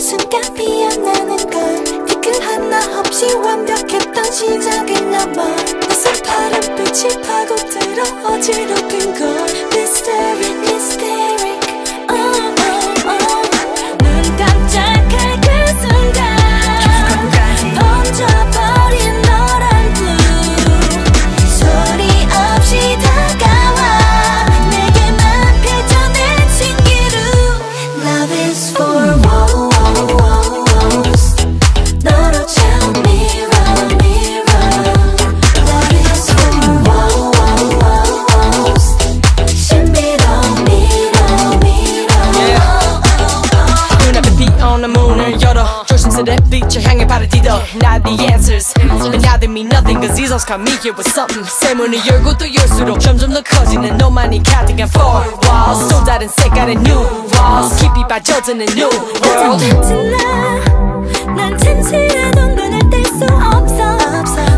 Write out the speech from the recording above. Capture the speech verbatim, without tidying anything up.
순간 피어나는 걸 뒤끝 하나 없이 완벽했던 시작은 넘어 낯선 파란빛이 파고들어 어지럽힌 걸 Mysteric, mysteric oh, oh, oh. 눈 깜짝할 그 순간 번져버린 너란 blue 소리 없이 다가와 내게만 펼쳐낸 신기루 Love is for wow, wow, wow, wows 너로 채운 mirror, mirror Love is for wow, wow, wow, wows 신비로운 mirror, mirror yeah. 눈앞에 비오는 문을 열어 조심스레 빛을 향해 발을 디뎌 Not the answers But now they mean nothing Cause these songs come me here with something 새 문을 열고 또 열수록 점점 더 커지는 너만이 가득한 four walls 또 다른 색깔의 new walls 깊이 빠져드는 new world 난 진실해도 눈을 뗄 수 없어